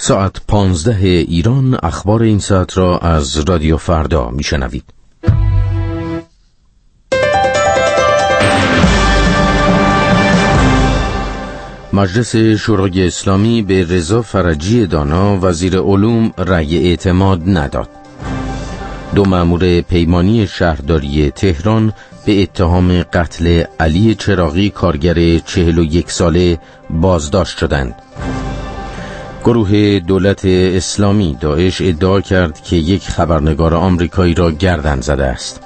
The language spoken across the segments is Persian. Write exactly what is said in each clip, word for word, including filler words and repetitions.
ساعت پانزده ایران اخبار این ساعت را از رادیو فردا میشنوید. مجلس شورای اسلامی به رضا فرجی دانا وزیر علوم رأی اعتماد نداد. دو مأمور پیمانی شهرداری تهران به اتهام قتل علی چراغی کارگر چهل و یک ساله بازداشت شدند. گروه دولت اسلامی داعش ادعا کرد که یک خبرنگار آمریکایی را گردن زده است.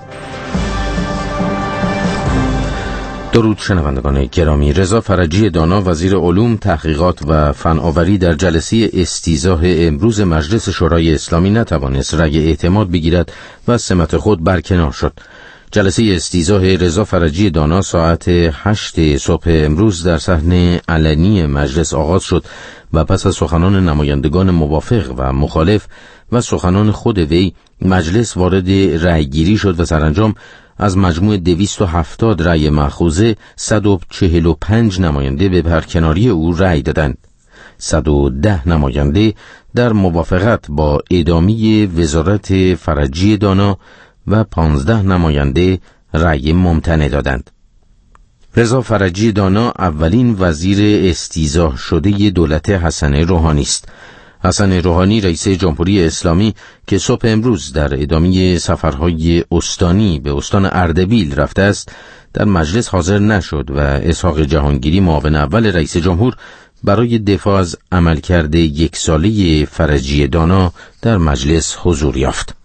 درود شنوندگان گرامی، رضا فرجی دانا وزیر علوم، تحقیقات و فناوری در جلسه استیضاح امروز مجلس شورای اسلامی نتوانست رأی اعتماد بگیرد و از سمت خود برکنار شد. جلسه استیضاح رضا فرجی دانا ساعت هشت صبح امروز در صحن علنی مجلس آغاز شد و پس از سخنان نمایندگان موافق و مخالف و سخنان خود وی، مجلس وارد رأیگیری شد و سرانجام از مجموع دویست و هفتاد رأی مأخوذه صد و چهل و پنج نماینده به برکناری او رأی دادند. صد و ده نماینده در موافقت با ادامه وزارت فرجی دانا و پانزده نماینده رأی ممتنع دادند. رضا فرجی دانا اولین وزیر استیضاح شده دولت حسن روحانی است. حسن روحانی رئیس جمهوری اسلامی که صبح امروز در ادامه سفرهای استانی به استان اردبیل رفته است، در مجلس حاضر نشد و اسحاق جهانگیری معاون اول رئیس جمهور برای دفاع از عملکرد یک ساله فرجی دانا در مجلس حضور یافت.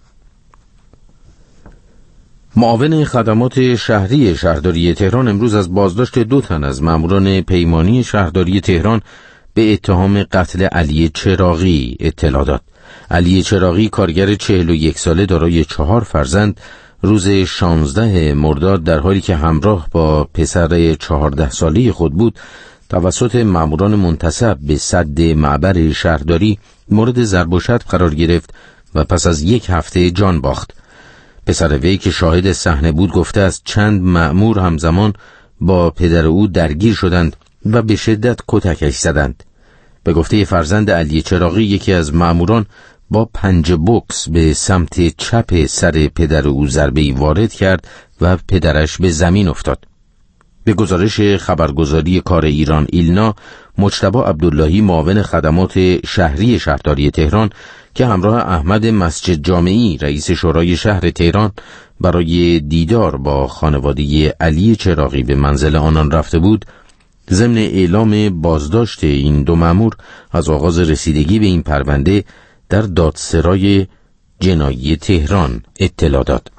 معاون خدمات شهری شهرداری تهران امروز از بازداشت دو تن از ماموران پیمانی شهرداری تهران به اتهام قتل علی چراغی اطلاع داد. علی چراغی کارگر چهل و یک ساله دارای چهار فرزند روز شانزده مرداد در حالی که همراه با پسر چهارده ساله خود بود توسط ماموران منتسب به سد معبر شهرداری مورد ضرب و شتم قرار گرفت و پس از یک هفته جان باخت. پسر وی که شاهد صحنه بود گفته است چند مأمور همزمان با پدر او درگیر شدند و به شدت کتکش زدند. به گفته فرزند علی چراغی، یکی از مأموران با پنج بوکس به سمت چپ سر پدر او ضربه‌ای وارد کرد و پدرش به زمین افتاد. به گزارش خبرگزاری کار ایران ایلنا، مجتبی عبداللهی معاون خدمات شهری شهرداری تهران که همراه احمد مسجد جامعی رئیس شورای شهر تهران برای دیدار با خانواده علی چراغی به منزل آنان رفته بود، ضمن اعلام بازداشت این دو مأمور از آغاز رسیدگی به این پرونده در دادسرای جنایی تهران اطلاع داد.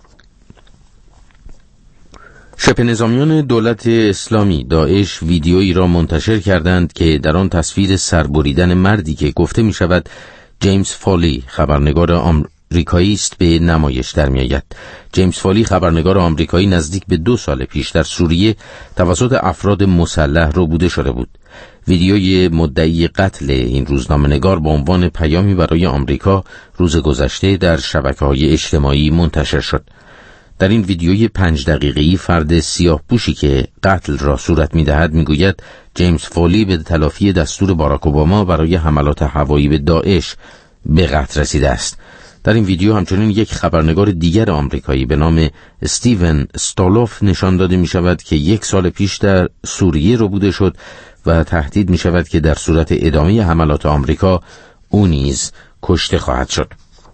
شبه نظامیان دولت اسلامی داعش ویدیویی را منتشر کردند که در آن تصویر سربریدن مردی که گفته می شود جیمز فالی خبرنگار آمریکایی است به نمایش در می آید. جیمز فالی خبرنگار آمریکایی نزدیک به دو سال پیش در سوریه توسط افراد مسلح ربوده شده بود. ویدیوی مدعی قتل این روزنامه‌نگار با عنوان پیامی برای آمریکا روز گذشته در شبکه‌های اجتماعی منتشر شد. در این ویدیوی پنج دقیقه‌ای فرد سیاه‌پوشی که قتل را صورت می‌دهد می‌گوید جیمز فالی به تلافی دستور باراک اوباما برای حملات هوایی به داعش به قتل رسیده است. در این ویدیو همچنین یک خبرنگار دیگر آمریکایی به نام استیون استالوف نشان داده می‌شود که یک سال پیش در سوریه ربوده شد و تهدید می‌شود که در صورت ادامه حملات آمریکا او نیز کشته خواهد شد.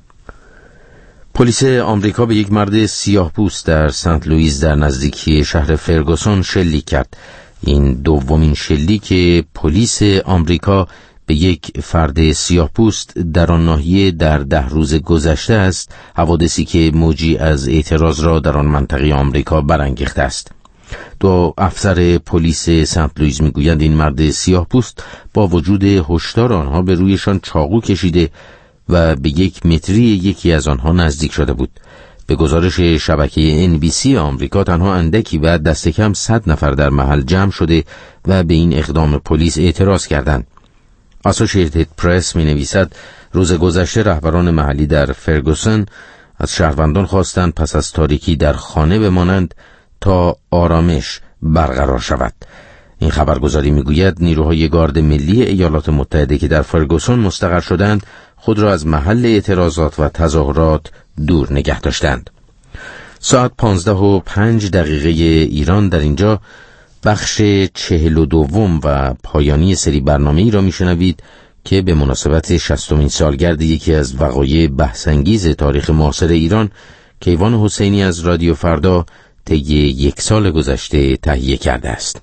پلیس آمریکا به یک مرد سیاه‌پوست در سنت لوئیس در نزدیکی شهر فرگوسون شلیک کرد. این دومین شلیک پلیس آمریکا به یک فرد سیاه‌پوست در آن ناحیه در ده روز گذشته است، حوادثی که موجی از اعتراض را در آن منطقه آمریکا برانگیخته است. دو افسر پلیس سنت لوئیس میگویند این مرد سیاه‌پوست با وجود هشدار آنها به رویشان چاقو کشیده و به یک متری یکی از آنها نزدیک شده بود. به گزارش شبکه ان بی سی آمریکا، تنها اندکی بعد دست کم صد نفر در محل جمع شده و به این اقدام پلیس اعتراض کردند. اسوسییتد پرس می نویسد روز گذشته رهبران محلی در فرگوسن از شهروندان خواستند پس از تاریکی در خانه بمانند تا آرامش برقرار شود. این خبرگزاری میگوید نیروهای گارد ملی ایالات متحده که در فرگوسون مستقر شدند خود را از محل اعتراضات و تظاهرات دور نگه داشتند. ساعت پانزده و پنج دقیقه ایران در اینجا بخش چهل و دوم و پایانی سری برنامه‌ای را میشنوید که به مناسبت شصتمین سالگرد یکی از وقایع بحث‌انگیز تاریخ معاصر ایران کیوان حسینی از رادیو فردا طی یک سال گذشته تهیه کرده است.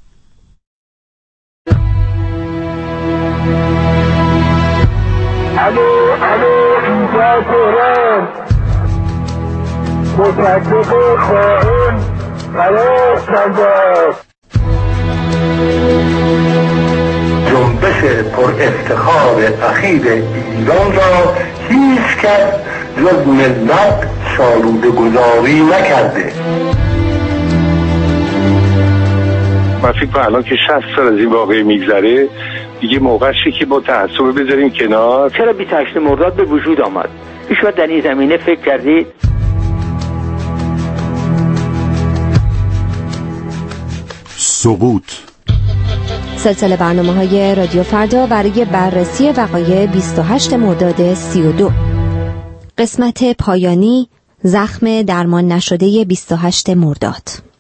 الو الو اینجا تهران، مصدق خائن قرار کرده. جنبش پر افتخار اخیر ایران را هیچ کس جز ملت سالوده گذاری نکرده. من فکر کنم الان که شصت سال از این واقعه میگذره دیگه موقعشه که با تعصب بذاریم کنار. چرا بیست و هشتم مرداد به وجود آمد؟ ایشون در این زمینه فکر کردید؟ سقوط سلسله برنامه‌های رادیو فردا برای بررسی وقایع بیست و هشتم مرداد سی و دو. قسمت پایانی، زخم درمان نشده بیست و هشتم مرداد.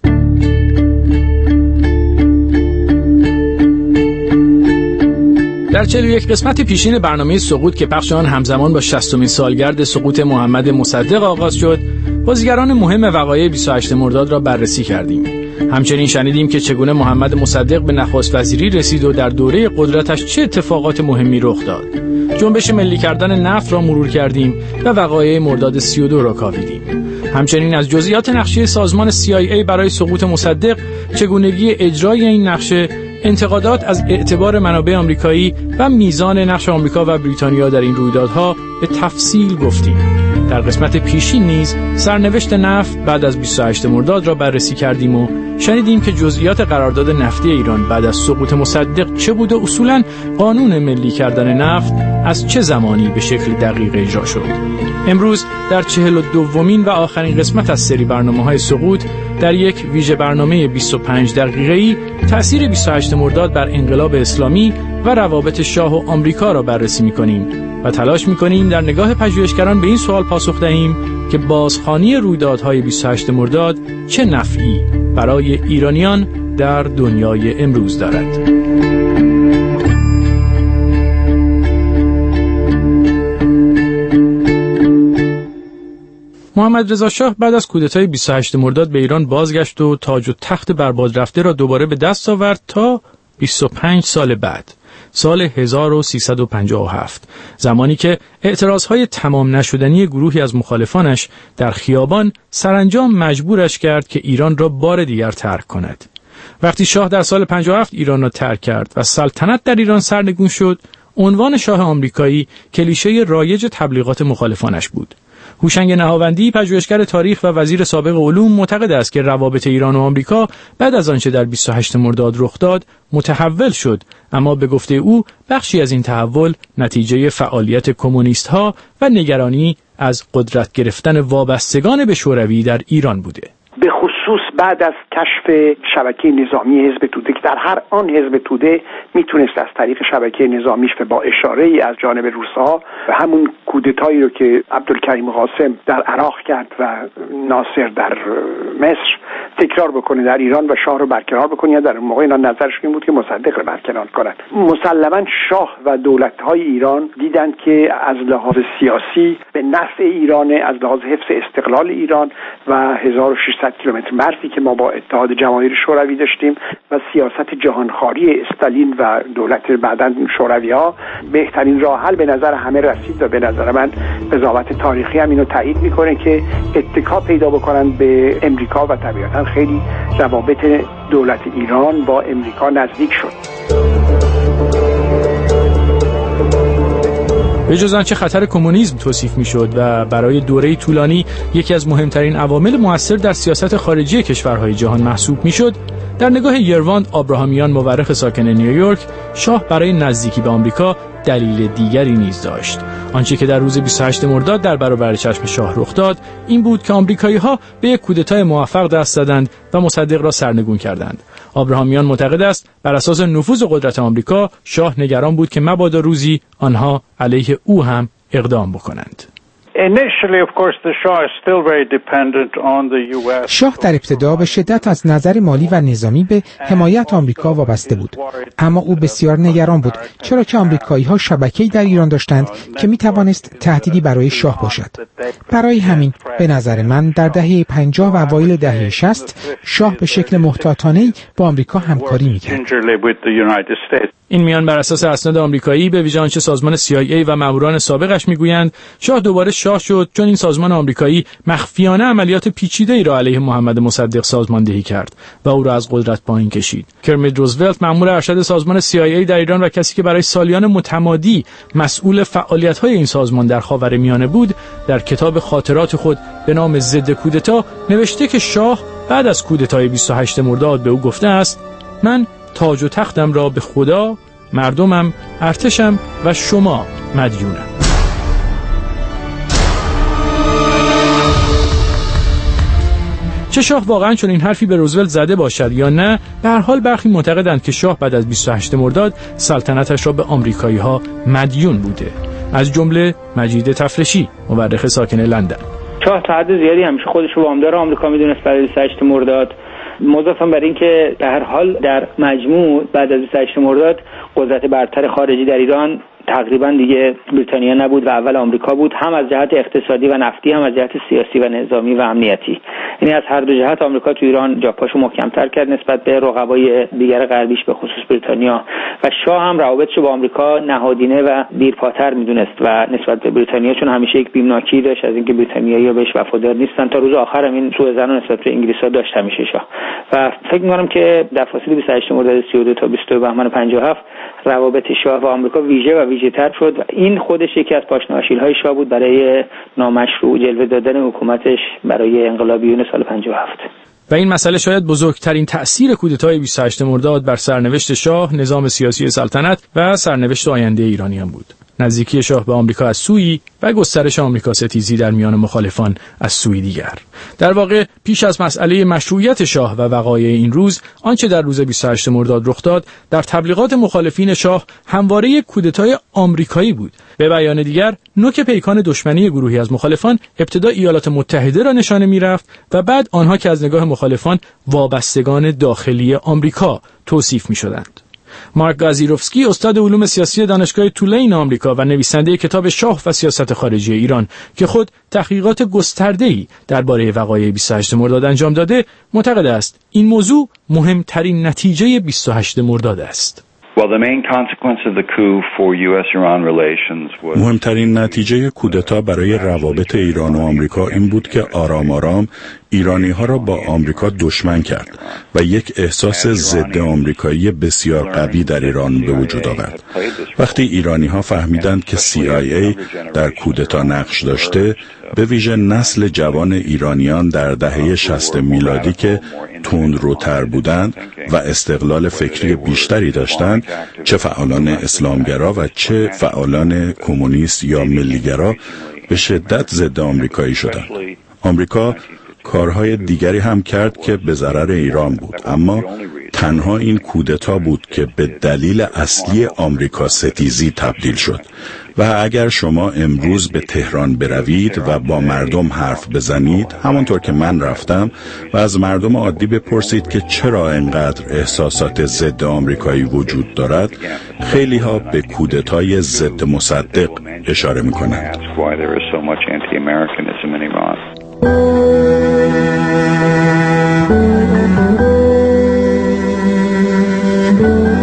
در چهل و یک قسمت پیشین برنامه سقوط که پخش آن همزمان با شصتمین سالگرد سقوط محمد مصدق آغاز شد، بازیگران مهم وقایع بیست و هشتم مرداد را بررسی کردیم. همچنین شنیدیم که چگونه محمد مصدق به نخست وزیری رسید و در دوره قدرتش چه اتفاقات مهمی رخ داد. جنبش ملی کردن نفت را مرور کردیم و وقایع مرداد سی و دو را کاویدیم. همچنین از جزئیات نقشه سازمان سی آی ای برای سقوط مصدق، چگونگی اجرای این نقشه، انتقادات از اعتبار منابع آمریکایی و میزان نقش آمریکا و بریتانیا در این رویدادها به تفصیل گفتیم. در قسمت پیشین نیز سرنوشت نفت بعد از بیست و هشتم مرداد را بررسی کردیم و شنیدیم که جزئیات قرارداد نفتی ایران بعد از سقوط مصدق چه بود و اصولاً قانون ملی کردن نفت از چه زمانی به شکل دقیق اجرا شد. امروز در چهل و دومین و آخرین قسمت از سری برنامه‌های سقوط در یک ویژه برنامه بیست و پنج دقیقه‌ای تأثیر بیست و هشتم مرداد بر انقلاب اسلامی و روابط شاه و آمریکا را بررسی می‌کنیم و تلاش می‌کنیم در نگاه پژوهشگران به این سوال پاسخ دهیم که بازخوانی رویدادهای بیست و هشتم مرداد چه نفعی برای ایرانیان در دنیای امروز دارد. محمد رضا شاه بعد از کودتای بیست و هشتم مرداد به ایران بازگشت و تاج و تخت برباد رفته را دوباره به دست آورد تا بیست و پنج سال بعد، سال هزار و سیصد و پنجاه و هفت، زمانی که اعتراضهای تمام نشدنی گروهی از مخالفانش در خیابان سرانجام مجبورش کرد که ایران را بار دیگر ترک کند. وقتی شاه در سال پنجاه و هفت ایران را ترک کرد و سلطنت در ایران سرنگون شد، عنوان شاه آمریکایی کلیشه رایج تبلیغات مخالفانش بود. هوشنگ نهاوندی، پژوهشگر تاریخ و وزیر سابق علوم، معتقد است که روابط ایران و آمریکا بعد از آنچه در بیست و هشتم مرداد رخ داد متحول شد، اما به گفته او بخشی از این تحول نتیجه فعالیت کمونیست‌ها و نگرانی از قدرت گرفتن وابستگان به شوروی در ایران بوده. به خصوص بعد از کشف شبکه نظامی حزب توده که در هر آن حزب توده میتونست از طریق شبکه نظامیش و با اشاره‌ای از جانب روس‌ها و همون کودتایی رو که عبدالکریم قاسم در عراق کرد و ناصر در مصر تکرار بکنه در ایران و شاه رو برکنار بکنه، یا در موقع اینا نظرشون این بود که مصدق رو برکنار کنن. مسلماً شاه و دولت‌های ایران دیدن که از لحاظ سیاسی به نفع ایران، از لحاظ حفظ استقلال ایران و هزار و ششصد کیلومتر مرزی که ما با اتحاد جماهیر شوروی داشتیم و سیاست جهانخواری استالین و دولت بعداً شوروی‌ها بهترین راه حل به نظر همه رسید و به نظر من قضاوت تاریخی هم اینو تایید میکنه که اتکا پیدا بکنن به امریکا و طبیعتاً خیلی روابط دولت ایران با امریکا نزدیک شد. به جز آنچه خطر کمونیسم توصیف میشد و برای دوره طولانی یکی از مهمترین عوامل مؤثر در سیاست خارجی کشورهای جهان محسوب میشد، در نگاه یرواند آبراهامیان، مورخ ساکن نیویورک، شاه برای نزدیکی به آمریکا دلیل دیگری نیز داشت. آنچه که در روز بیست و هشتم مرداد در برابر چشم شاه رخ داد این بود که آمریکایی‌ها به یک کودتای موفق دست زدند و مصدق را سرنگون کردند. آبراهامیان معتقد است بر اساس نفوذ و قدرت آمریکا شاه نگران بود که مبادا روزی آنها علیه او هم اقدام بکنند. شاه در ابتدا به شدت از نظر مالی و نظامی به حمایت آمریکا وابسته بود، اما او بسیار نگران بود چرا که آمریکایی‌ها شبکه‌ای در ایران داشتند که می‌توانست تهدیدی برای شاه باشد. برای همین به نظر من در دهه پنجاه و اوایل دهه شصت شاه به شکل محتاطانه‌ای با آمریکا همکاری می‌کرد. این میان بر اساس اسناد آمریکایی به ویژه آنچه سازمان سی آی ای و ماموران سابقش میگویند شاه دوباره شاه شد چون این سازمان آمریکایی مخفیانه عملیات پیچیده‌ای را علیه محمد مصدق سازماندهی کرد و او را از قدرت پایین کشید. کرمیت روزولت مأمور ارشد سازمان سی آی ای در ایران و کسی که برای سالیان متمادی مسئول فعالیت‌های این سازمان در خاورمیانه بود در کتاب خاطرات خود به نام ضد کودتا نوشته که شاه بعد از کودتای بیست و هشتم مرداد به او گفته است من تاج و تختم را به خدا، مردمم، ارتشم و شما مدیونم. چه شاه واقعا چون این حرفی به روزولت زده باشد یا نه، به هر حال برخی معتقدند که شاه بعد از بیست و هشتم مرداد سلطنتش را به آمریکایی‌ها مدیون بوده. از جمله مجید تفرشی، مورخ ساکن لندن. شاه تا حد زیادی همیشه خودش رو وامدار آمریکا میدونست برای بیست و هشتم مرداد. مضافاً بر این که به هر حال در مجموع بعد از بیست و هشتم مرداد قدرت برتر خارجی در ایران تقریبا دیگه بریتانیا نبود و اول آمریکا بود، هم از جهت اقتصادی و نفتی هم از جهت سیاسی و نظامی و امنیتی. یعنی از هر دو جهت آمریکا تو ایران جاپاشو محکم‌تر کرد نسبت به رقبای دیگر غربیش به خصوص بریتانیا و شاه هم روابطش با آمریکا نهادینه و دیرپاتر میدونست و نسبت به بریتانیا چون همیشه یک بیمناکی داشت از اینکه بریتانیایی‌ها بهش وفادار نیستن تا روز آخر هم این سوء ظن نسبت به انگلیس‌ها داشت همیشه شاه. و فکر می‌کنم که در فاصله بیست و هشتم مرداد سی و دو تا بیست و دو بهمن پنجاه و هفت روابط شاه و آمریکا ویژه و ویژه‌تر شد و این خودش یکی از پاشنه‌آشیل‌های شاه بود برای نامشروع جلوه دادن حکومتش برای انقلابیون سال پنجاه و هفت. و این مسئله شاید بزرگترین تأثیر کودتای بیست و هشتم مرداد بر سرنوشت شاه، نظام سیاسی سلطنت و سرنوشت آینده ایرانیان بود. نزدیکی شاه به آمریکا از سویی و گسترش آمریکا ستیزی در میان مخالفان از سوی دیگر. در واقع پیش از مسئله مشروعیت شاه و وقایع این روز، آنچه در روز بیست و هشتم مرداد رخ داد در تبلیغات مخالفین شاه همواره یک کودتای آمریکایی بود. به بیان دیگر، نوک پیکان دشمنی گروهی از مخالفان ابتدا ایالات متحده را نشانه می‌رفت و بعد آنها که از نگاه مخالفان وابستگان داخلی آمریکا توصیف می‌شدند. مارک گازیروفسکی استاد علوم سیاسی دانشگاه تولین آمریکا و نویسنده کتاب شاه و سیاست خارجی ایران که خود تحقیقات گسترده‌ای درباره وقایع بیست و هشتم مرداد انجام داده، معتقد است این موضوع مهمترین نتیجه بیست و هشتم مرداد است. مهمترین نتیجه کودتا برای روابط ایران و آمریکا این بود که آرام آرام ایرانی ها را با آمریکا دشمن کرد و یک احساس ضد آمریکایی بسیار قوی در ایران به وجود آورد. وقتی ایرانی ها فهمیدند که سی آی ای در کودتا نقش داشته، به ویژه نسل جوان ایرانیان در دهه شصت میلادی که تندروتر بودند و استقلال فکری بیشتری داشتند، چه فعالان اسلامگرا و چه فعالان کمونیست یا ملیگرا، به شدت ضد آمریکایی شدند. آمریکا کارهای دیگری هم کرد که به ضرر ایران بود، اما تنها این کودتا بود که به دلیل اصلی آمریکا ستیزی تبدیل شد. و اگر شما امروز به تهران بروید و با مردم حرف بزنید، همانطور که من رفتم، و از مردم عادی بپرسید که چرا اینقدر احساسات ضد آمریکایی وجود دارد، خیلی ها به کودتای ضد مصدق اشاره می‌کنند.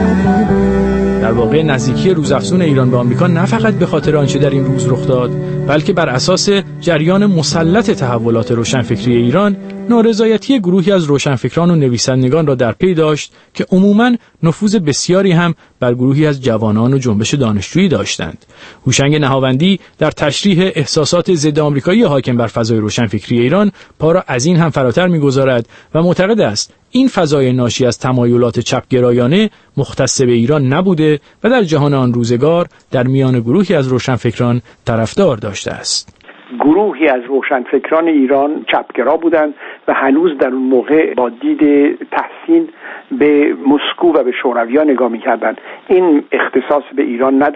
در واقع نزدیکی روزافزون ایران به آمریکا نه فقط به خاطر آنچه در این روز رخ داد، بلکه بر اساس جریان مسلط تحولات روشنفکری ایران، نارضایتی گروهی از روشنفکران و نویسندگان را در پی داشت که عموماً نفوذ بسیاری هم بر گروهی از جوانان و جنبش دانشجویی داشتند. هوشنگ نهاوندی در تشریح احساسات ضد آمریکایی حاکم بر فضای روشنفکری ایران پا را از این هم فراتر می‌گذارد و معتقد است این فضای ناشی از تمایلات چپگرایانه مختص به ایران نبوده و در جهان آن روزگار در میان گروهی از روشنفکران طرفدار داشته است. گروهی از روشنفکران ایران چپگرا بودند و هنوز در اون موقع با دید تحسین به مسکو و به شورویان نگاه می‌کردند. این اختصاص به ایران نداشت.